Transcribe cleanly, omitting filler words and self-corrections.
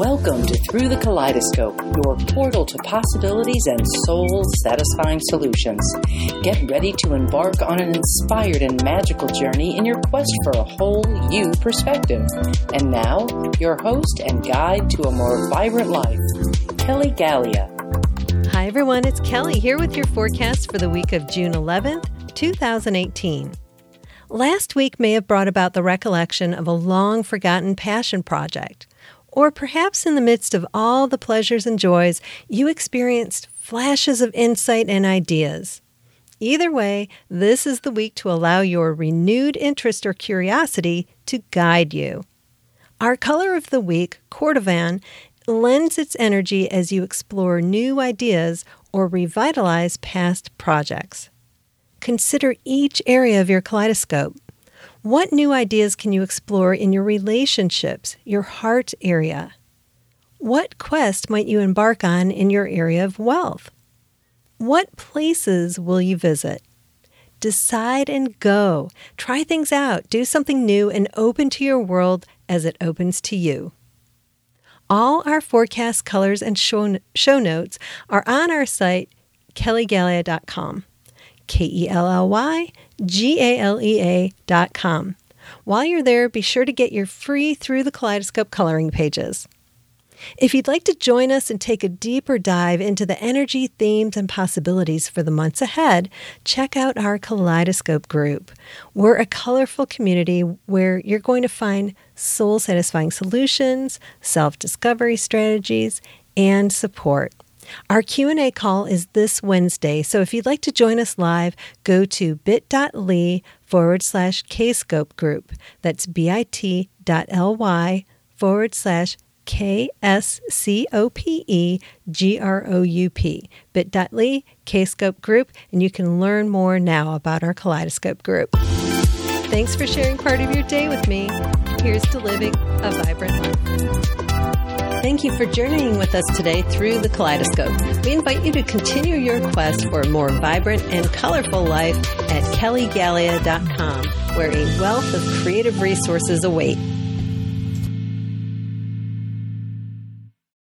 Welcome to Through the Kaleidoscope, your portal to possibilities and soul-satisfying solutions. Get ready to embark on an inspired and magical journey in your quest for a whole you perspective. And now, your host and guide to a more vibrant life, Kelly Galea. Hi everyone, it's Kelly here with your forecast for the week of June 11th, 2018. Last week may have brought about the recollection of a long-forgotten passion project. Or perhaps in the midst of all the pleasures and joys, you experienced flashes of insight and ideas. Either way, this is the week to allow your renewed interest or curiosity to guide you. Our color of the week, Cordovan, lends its energy as you explore new ideas or revitalize past projects. Consider each area of your kaleidoscope. What new ideas can you explore in your relationships, your heart area? What quest might you embark on in your area of wealth? What places will you visit? Decide and go. Try things out. Do something new and open to your world as it opens to you. All our forecast colors and show notes are on our site, kellygalea.com. KELLYGALEA.com. While you're there, be sure to get your free Through the Kaleidoscope coloring pages. If you'd like to join us and take a deeper dive into the energy, themes, and possibilities for the months ahead, check out our Kaleidoscope group. We're a colorful community where you're going to find soul-satisfying solutions, self-discovery strategies, and support. Our Q&A call is this Wednesday, so if you'd like to join us live, go to bit.ly/kscope group. That's bit.ly/KSCOPEGROUP. bit.ly kscope group, and you can learn more now about our Kaleidoscope group. Thanks for sharing part of your day with me. Here's to living a vibrant life. Thank you for journeying with us today through the Kaleidoscope. We invite you to continue your quest for a more vibrant and colorful life at kellygalea.com, where a wealth of creative resources await.